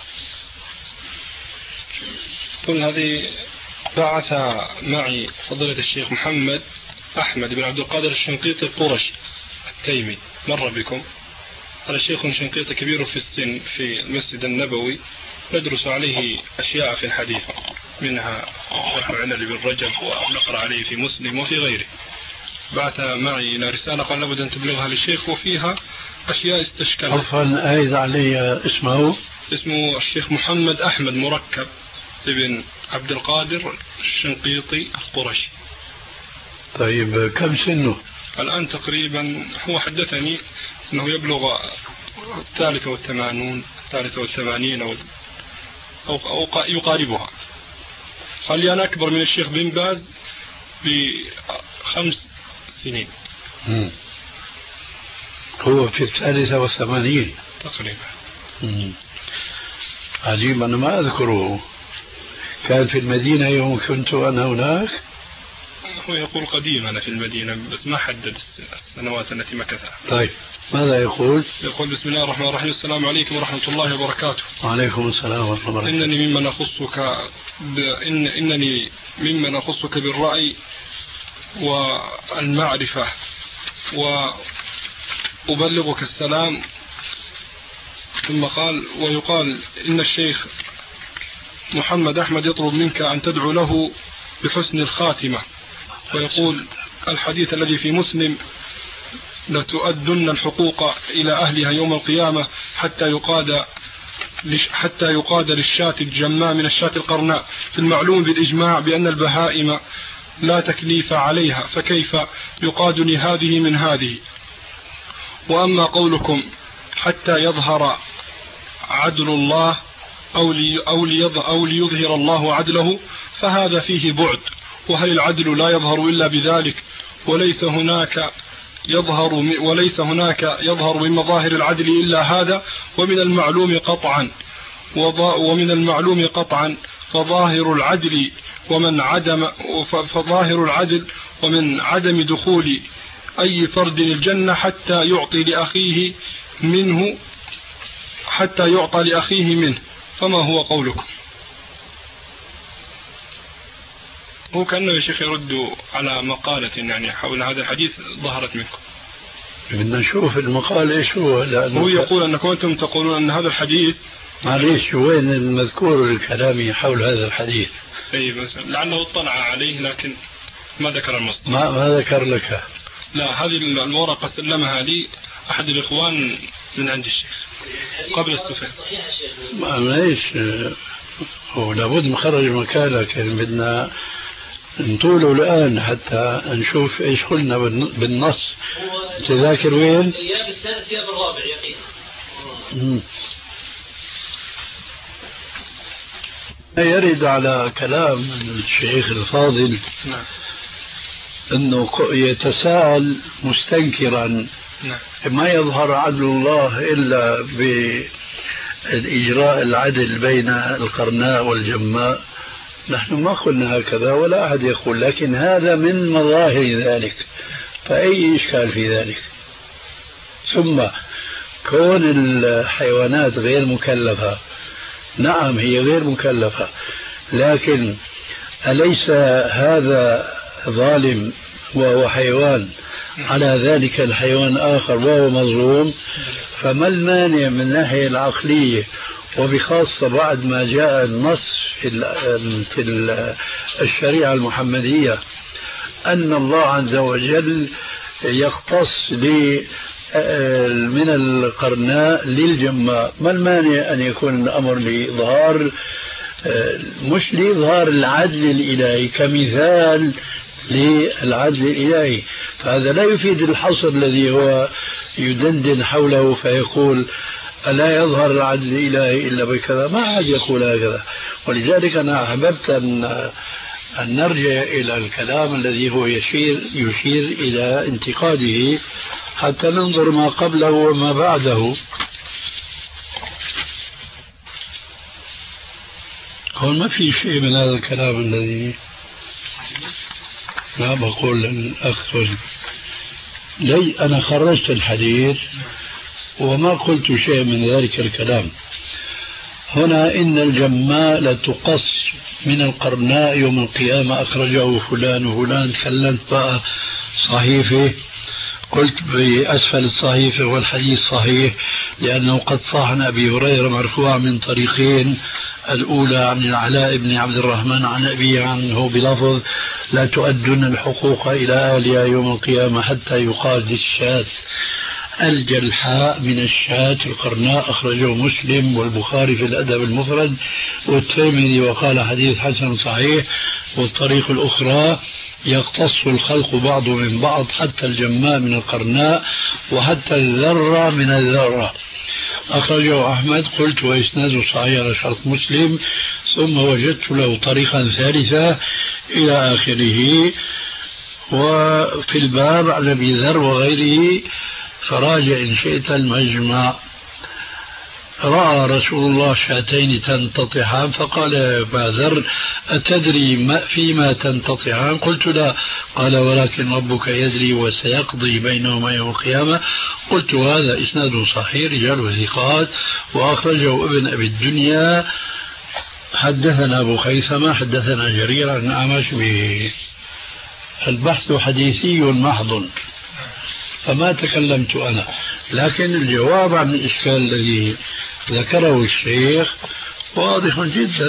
قل هذه بعث معي فضيلة الشيخ محمد أحمد بن عبد القادر الشنقيطي القرشي التيمي، مر بكم. هذا شيخ شنقيطي كبير في السن في المسجد النبوي، ندرس عليه أشياء في الحديث، منها شرح عنل بن رجب ونقرأ عليه في مسلم وفي غيره. بعث معي إلى رسالة قال لابد أن تبلغها للشيخ وفيها أشياء استشكلت. عفوا أعيد علي اسمه الشيخ محمد أحمد مركب ابن عبد القادر الشنقيطي القرشي. طيب كم سنه الآن تقريبا؟ هو حدثني أنه يبلغ 83 أو يقاربها. قال لي أنا أكبر من الشيخ بن باز ب5 سنين. هو في 83 تقريبا. عجيب، أنا ما أذكره. كان في المدينة يوم كنت أنا هناك؟ هو يقول قديم أنا في المدينة، بس ما حدد السنوات التي مكثها. طيب ماذا يقول؟ يقول بسم الله الرحمن الرحيم: السلام عليكم ورحمة الله وبركاته. وعليكم السلام ورحمة الله وبركاته. إنني ممن أخصك بالرأي والمعرفة، وأبلغك السلام. ثم قال: ويقال إن الشيخ محمد أحمد يطلب منك أن تدعو له بحسن الخاتمة، ويقول الحديث الذي في مسلم: لتؤدن الحقوق إلى أهلها يوم القيامة حتى يقاد للشاة الجماء من الشاة القرناء. في المعلوم بالإجماع بأن البهائم لا تكليف عليها، فكيف يقاد لهذه من هذه؟ وأما قولكم حتى يظهر عدل الله أو ليظهر الله عدله فهذا فيه بعد، وهل العدل لا يظهر إلا بذلك؟ وليس هناك يظهر من مظاهر العدل إلا هذا، ومن المعلوم قطعا فظاهر العدل ومن عدم دخول أي فرد الجنة حتى يعطي لأخيه منه. فما هو قولكم؟ هو كأنه يا شيخ يرد على مقالة يعني حول هذا الحديث ظهرت منكم. بدنا نشوف المقال ايش هو. هو يقول أنكم أنتم تقولون أن هذا الحديث، معليش وين المذكور الكلامي حول هذا الحديث؟ اي بس لعله اطلع عليه لكن ما ذكر المصدر. ما ذكر لك؟ لا، هذه الورقة سلمها لي أحد الإخوان من عند الشيخ قبل السفر. معليش هو لابد نخرج مكانه، كان بدنا نطوله الآن حتى نشوف ايش قلنا بالنص. تذاكر وين؟ الأيام الثالثة بالرابع يقين. يرد على كلام الشيخ الفاضل أنه يتساءل مستنكرا ما يظهر عدل الله إلا بالإجراء العدل بين القرناء والجماء. نحن ما قلنا هكذا ولا أحد يقول، لكن هذا من مظاهر ذلك، فأي إشكال في ذلك؟ ثم كون الحيوانات غير مكلفة، نعم هي غير مكلفة، لكن أليس هذا ظالم وهو حيوان على ذلك الحيوان آخر وهو مظلوم؟ فما المانع من الناحية العقلية، وبخاصة بعد ما جاء النص في الشريعة المحمدية أن الله عز وجل يختص من القرناء للجماء، ما المانع أن يكون الأمر لإظهار مش لإظهار العدل الإلهي كمثال للعدل الإلهي؟ فهذا لا يفيد الحصر الذي هو يدندن حوله فيقول ألا يظهر العدل الإلهي إلا بكذا. ما عاد يقول هكذا. ولذلك أنا أحببت أن نرجع إلى الكلام الذي هو يشير إلى انتقاده حتى ننظر ما قبله وما بعده. هون ما في شيء من هذا الكلام الذي ما بقول للأخ. لي أنا خرجت الحديث وما قلت شيء من ذلك الكلام. هنا إن الجماء لتقص من القرناء يوم القيامة، أخرجه فلان وفلان، سلمت بقى صحيفة، قلت بأسفل الصحيفة والحديث صحيح لأنه قد صح عن أبي هريرة مرفوعا من طريقين، الأولى عن العلاء بن عبد الرحمن عن أبي عنه بلفظ لا تؤدون الحقوق إلى أهلها يوم القيامة حتى يقال للشاة الجلحاء من الشاة القرناء، أخرجه مسلم والبخاري في الأدب المفرد والترمذي وقال حديث حسن صحيح. والطريق الأخرى يقتص الخلق بعض من بعض حتى الجماء من القرناء وحتى الذرة من الذرة، أخرجه أحمد. قلت وإسناده صحيح على شرط مسلم، ثم وجدت له طريقا ثالثة إلى آخره. وفي الباب عن أبي ذر وغيره فراجع إن شئت المجمع. رأى رسول الله شاتين تنتطحان فقال يا أبا ذر أتدري فيما تنتطحان؟ قلت لا. قال ولكن ربك يدري وسيقضي بينهما يوم القيامة. قلت هذا إسناد صحيح رجال ثقات، وأخرجه ابن أبي الدنيا. حدثنا أبو خيثمة حدثنا جرير عن أعمش به. البحث حديثي محض فما تكلمت أنا، لكن الجواب عن الإشكال الذي ذكره الشيخ واضح جدا.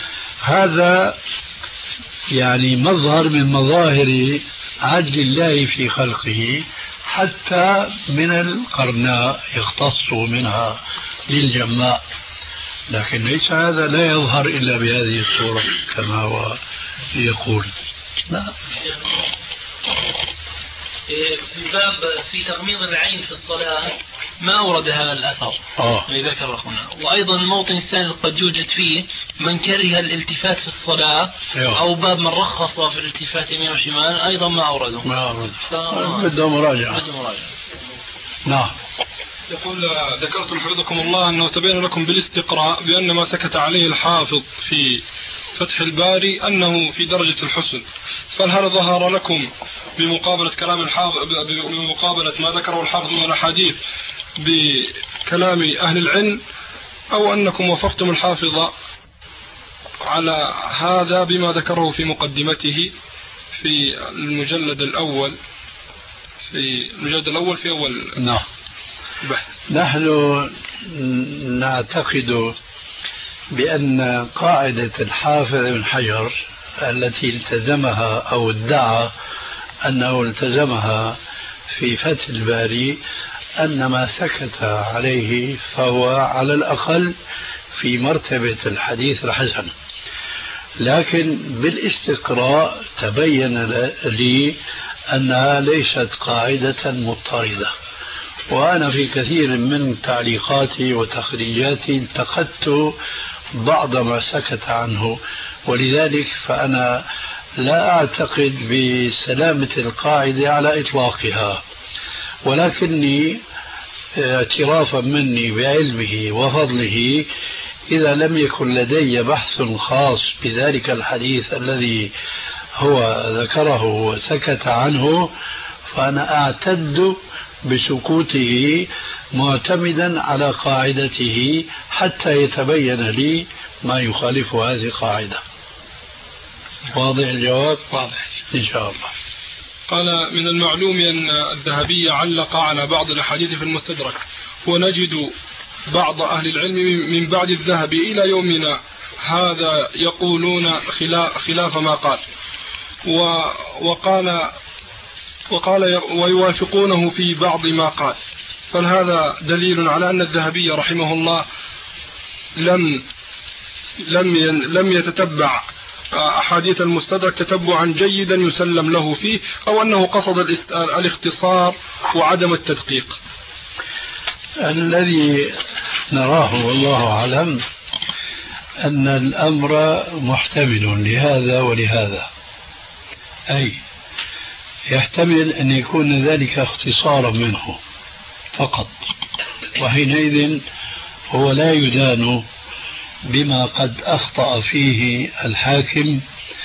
هذا يعني مظهر من مظاهر عدل الله في خلقه، حتى من القرناء يختص منها للجماء، لكن ليس هذا لا يظهر إلا بهذه الصورة كما هو يقول. لا في باب في تغميض العين في الصلاة ما أورد هذا الأثر الذي ذكر أخونا. وأيضا الموطن الثاني قد يوجد فيه من كره الالتفات في الصلاة أو باب من رخص في الالتفات يمين وشمال أيضا ما أورده. بده مراجعة. نعم. يقول ذكرتم حفظكم الله أنه تبين لكم بالاستقراء بأن ما سكت عليه الحافظ في فتح الباري أنه في درجة الحسن، فهل ظهر لكم بمقابلة كلام الحافظ بمقابلة ما ذكره الحافظ من الأحاديث بكلام أهل العلم، أو أنكم وافقتم الحافظ على هذا بما ذكره في مقدمته في المجلد الأول في أول نعم. نحن نعتقد بأن قاعدة الحافظ بن حجر التي التزمها أو ادعى أنه التزمها في فتح الباري أن ما سكت عليه فهو على الأقل في مرتبة الحديث الحسن، لكن بالاستقراء تبين لي أنها ليست قاعدة مضطردة، وأنا في كثير من تعليقاتي وتخريجاتي انتقدت بعض ما سكت عنه، ولذلك فأنا لا أعتقد بسلامة القاعدة على إطلاقها، ولكني اعترافا مني بعلمه وفضله إذا لم يكن لدي بحث خاص بذلك الحديث الذي هو ذكره وسكت عنه فأنا أعتد بسكوته معتمدا على قاعدته حتى يتبين لي ما يخالف هذه القاعدة. واضح الجواب؟ واضح إن شاء الله. قال من المعلوم أن الذهبي علق على بعض الأحاديث في المستدرك، ونجد بعض أهل العلم من بعد الذهبي إلى يومنا هذا يقولون خلاف ما قال، وقال ويوافقونه في بعض ما قال، فهذا دليل على أن الذهبي رحمه الله لم يتتبع أحاديث المستدرك تتبعا جيدا يسلم له فيه، أو أنه قصد الاختصار وعدم التدقيق. الذي نراه والله أعلم أن الأمر محتمل لهذا ولهذا، أي يحتمل أن يكون ذلك اختصارا منه فقط، وحينئذ هو لا يدان بما قد أخطأ فيه الحاكم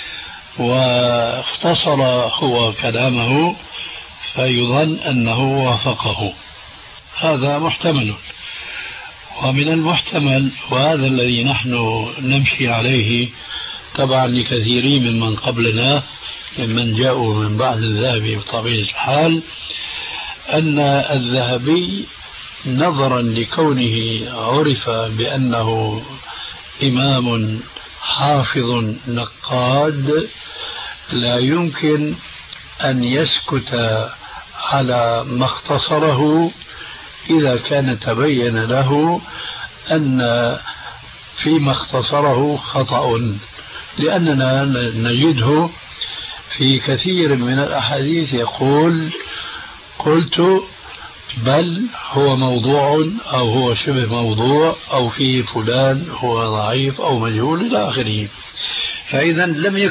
واختصر هو كلامه فيظن أنه وافقه، هذا محتمل. ومن المحتمل، وهذا الذي نحن نمشي عليه تبعا لكثيرين ممن قبلنا ممن جاءوا من بعد الذهبي بطبيعة الحال، أن الذهبي نظرا لكونه عرف بأنه إمام حافظ نقاد لا يمكن أن يسكت على ما اختصره إذا كان تبين له أن فيما اختصره خطأ، لأننا نجده في كثير من الأحاديث يقول قلت بل هو موضوع أو هو شبه موضوع أو فيه فلان هو ضعيف أو مجهول إلى آخره. فإذا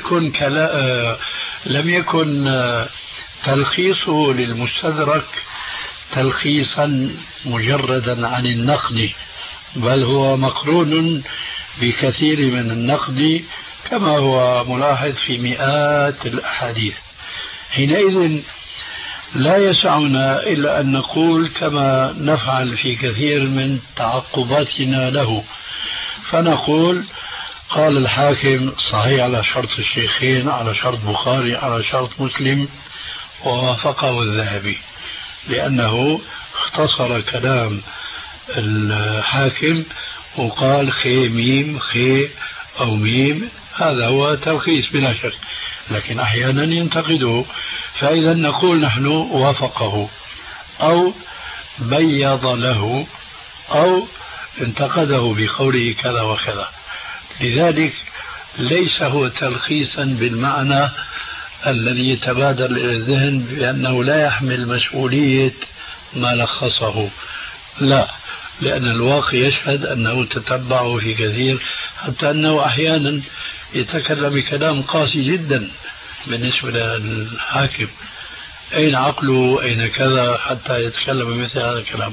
لم يكن تلخيصه للمستدرك تلخيصا مجردا عن النقد، بل هو مقرون بكثير من النقد كما هو ملاحظ في مئات الأحاديث. حينئذ لا يسعنا إلا أن نقول كما نفعل في كثير من تعقباتنا له، فنقول قال الحاكم صحيح على شرط الشيخين، على شرط بخاري، على شرط مسلم، ووافقه الذهبي لأنه اختصر كلام الحاكم وقال خي ميم خي أو ميم، هذا هو تلخيص بلا شك، لكن أحيانا ينتقده، فإذا نقول نحن وافقه أو بيض له أو انتقده بقوله كذا وكذا. لذلك ليس هو تلخيصا بالمعنى الذي يتبادر إلى الذهن بأنه لا يحمل مسؤولية ما لخصه، لا، لأن الواقع يشهد أنه تتبعه في كثير، حتى أنه أحيانا يتكلم بكلام قاسي جدا بالنسبة للحاكم. أين عقله، أين كذا، حتى يتكلم بمثل هذا الكلام.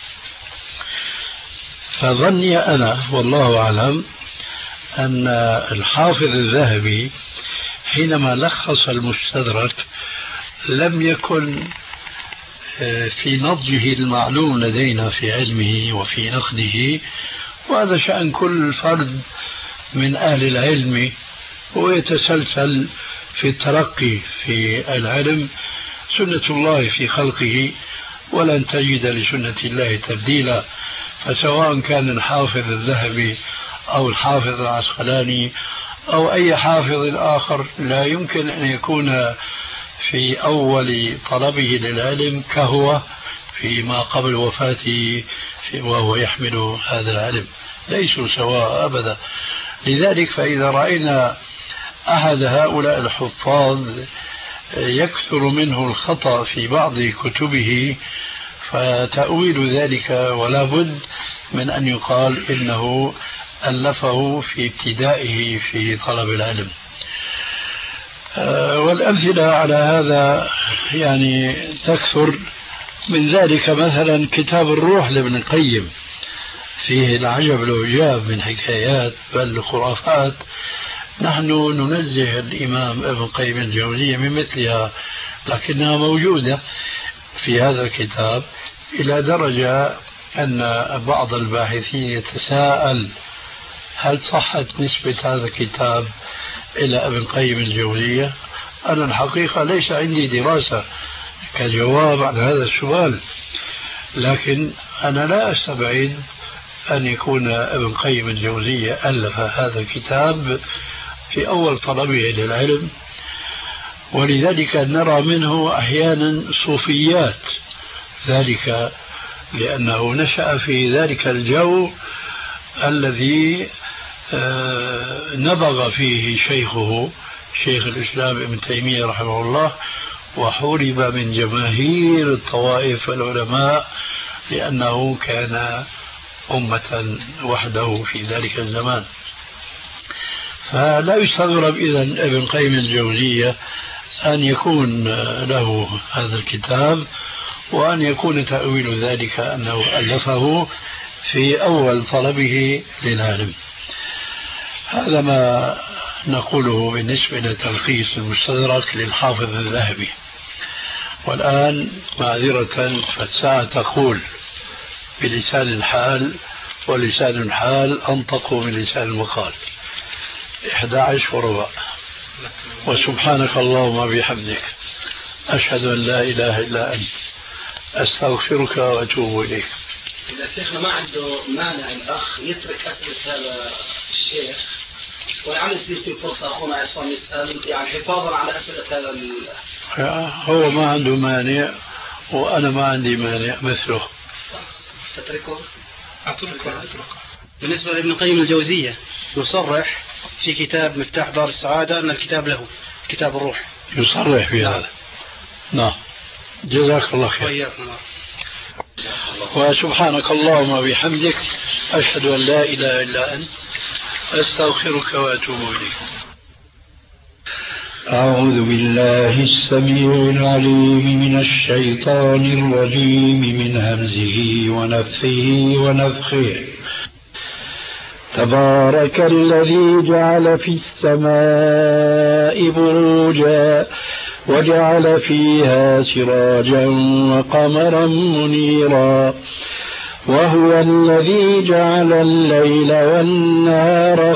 فظني أنا والله أعلم أن الحافظ الذهبي حينما لخص المستدرك لم يكن في نضجه المعلوم لدينا في علمه وفي نقده، وهذا شأن كل فرد من أهل العلم، ويتسلسل في الترقي في العلم، سنة الله في خلقه ولن تجد لسنة الله تبديلا. فسواء كان الحافظ الذهبي أو الحافظ العسقلاني أو أي حافظ آخر لا يمكن أن يكون في أول طلبه للعلم كهو فيما قبل وفاته وهو يحمل هذا العلم، ليسوا سواء أبدا. لذلك فإذا رأينا أحد هؤلاء الحفاظ يكثر منه الخطأ في بعض كتبه فتأويل ذلك ولا بد من أن يقال إنه ألفه في ابتدائه في طلب العلم. والأمثلة على هذا يعني تكثر. من ذلك مثلا كتاب الروح لابن القيم، فيه العجب العجاب من حكايات بل خرافات. نحن ننزه الإمام ابن القيم الجوزية من مثلها، لكنها موجودة في هذا الكتاب إلى درجة أن بعض الباحثين يتساءل هل صحت نسبة هذا الكتاب إلى ابن القيم الجوزية؟ أنا الحقيقة ليس عندي دراسة كجواب عن هذا السؤال، لكن أنا لا أستبعد أن يكون ابن القيم الجوزية ألف هذا الكتاب في أول طلبه للعلم، ولذلك نرى منه أحيانا صوفيات، ذلك لأنه نشأ في ذلك الجو الذي نبغ فيه شيخه شيخ الإسلام ابن تيمية رحمه الله، وحورب من جماهير الطوائف والعلماء لأنه كان أمة وحده في ذلك الزمان. فلا يستغرب إذن ابن القيم الجوزية أن يكون له هذا الكتاب، وأن يكون تأويل ذلك أنه ألفه في أول طلبه للعلم. هذا ما نقوله بالنسبة لتلخيص المستدرك للحافظ الذهبي. والآن معذرة فالساعة تقول بلسان الحال، ولسان الحال أنطق من لسان المقال. 11:15. وسبحانك اللهم بحمدك أشهد أن لا إله إلا أنت أستغفرك وأتوب إليك. إذا شيخنا ما عنده مانع الأخ يترك أسئلة هذا الشيخ ولعل يصير فرصة أخونا عصام يسأل، يعني حفاظا على أسئلة هذا هو ما عنده مانع وأنا ما عندي مانع مثله. تتركه؟ أتركه. بالنسبة لابن القيم الجوزية يصرح في كتاب مفتاح دار السعادة أن الكتاب له، كتاب الروح، يصرح في هذا. نعم، جزاك الله خير. وإياكم. وسبحانك اللهم وبحمدك أشهد أن لا إله إلا أنت أستغفرك وأتوب إليك. أعوذ بالله السميع العليم من الشيطان الرجيم من همزه ونفثه ونفخه. تبارك الذي جعل في السماء بروجا وجعل فيها سراجا وقمرا منيرا، وهو الذي جعل الليل والنهار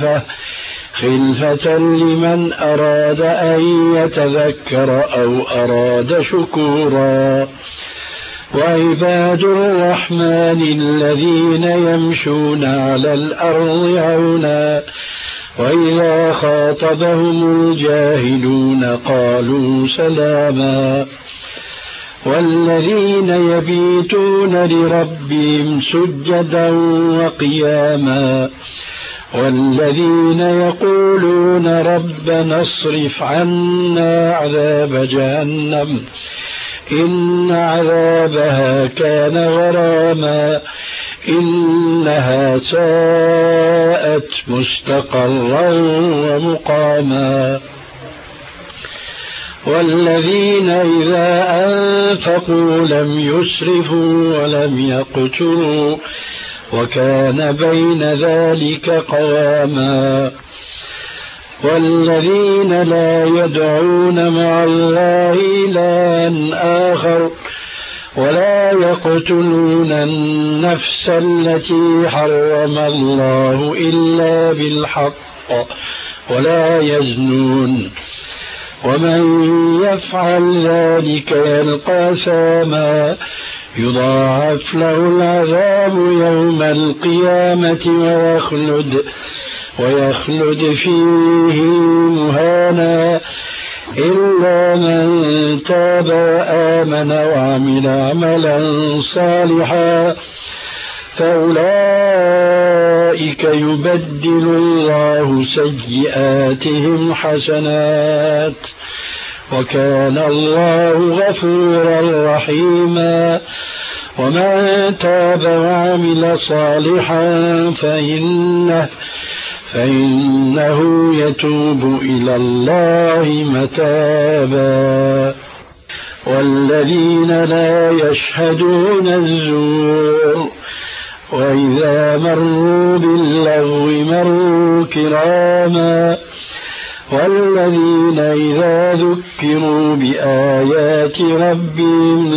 خلفة لمن أراد أن يتذكر أو أراد شكورا. وعباد الرحمن الذين يمشون على الأرض هونا وإذا خاطبهم الجاهلون قالوا سلاما. والذين يبيتون لربهم سجدا وقياما والذين يقولون ربنا اصرف عنا عذاب جهنم إن عذابها كان غراما إنها ساءت مستقرا ومقاما والذين إذا أنفقوا لم يسرفوا ولم يقتروا وكان بين ذلك قواما والذين لا يدعون مع الله إلها آخر ولا يقتلون النفس التي حرم الله إلا بالحق ولا يزنون ومن يفعل ذلك يلقى أثاما يضاعف له العذاب يوم القيامة ويخلد فيه مهانا إلا من تاب وآمن وعمل عملا صالحا فأولئك يبدل الله سيئاتهم حسنات وكان الله غفورا رحيما ومن تاب وعمل صالحا فإنه يتوب إلى الله متابا والذين لا يشهدون الزور وإذا مروا باللغو مروا كراما والذين إذا ذكروا بآيات ربهم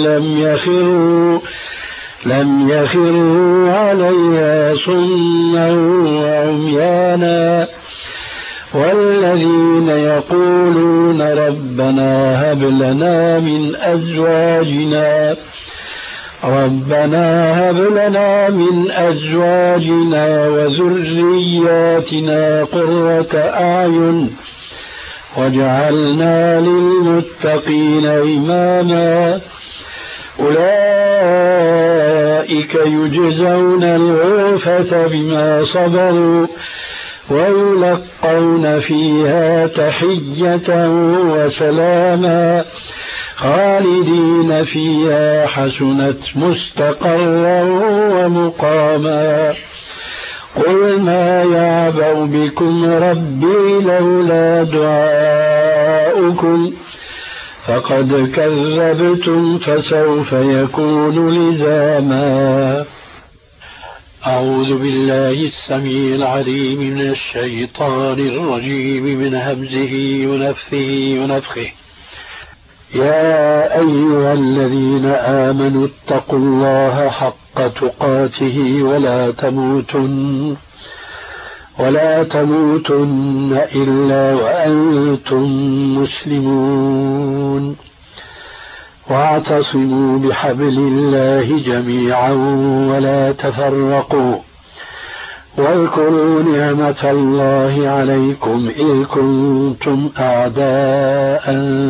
لم يخروا عليها صما وعميانا والذين يقولون ربنا هب لنا من أزواجنا وذرياتنا قرة أعين واجعلنا للمتقين إماما أولئك يجزون الغرفة بما صبروا ويلقون فيها تحية وسلاما خالدين فيها حسنت مستقرا ومقاما قل ما يعبأ بكم ربي لولا دعاؤكم فقد كذبتم فسوف يكون لزاما أعوذ بالله السميع العليم من الشيطان الرجيم من همزه ونفثه ونفخه يا أيها الذين آمنوا اتقوا الله حق تقاته ولا تموتن إلا وأنتم مسلمون واعتصموا بحبل الله جميعا ولا تفرقوا واذكروا نعمة الله عليكم إذ كنتم أعداء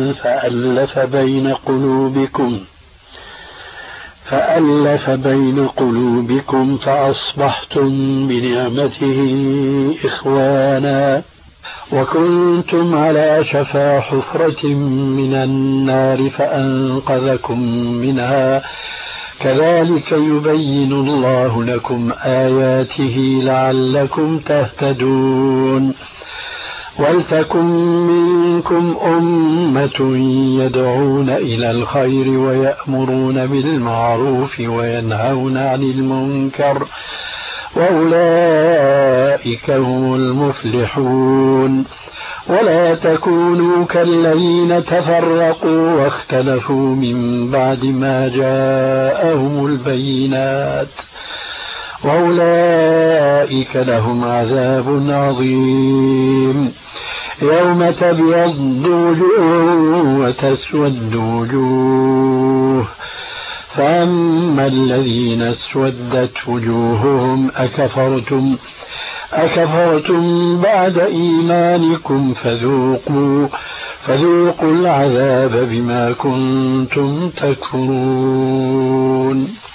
فألف بين قلوبكم فأصبحتم بنعمته إخوانا وكنتم على شفا حفرة من النار فأنقذكم منها كذلك يبين الله لكم آياته لعلكم تهتدون ولتكن منكم أمة يدعون إلى الخير ويأمرون بالمعروف وينهون عن المنكر وأولئك هم المفلحون ولا تكونوا كالذين تفرقوا واختلفوا من بعد ما جاءهم البينات وأولئك لهم عذاب عظيم يوم تبيض وجوه وتسود وجوه فأما الذين اسودت وجوههم أكفرتم بعد إيمانكم فذوقوا العذاب بما كنتم تكفرون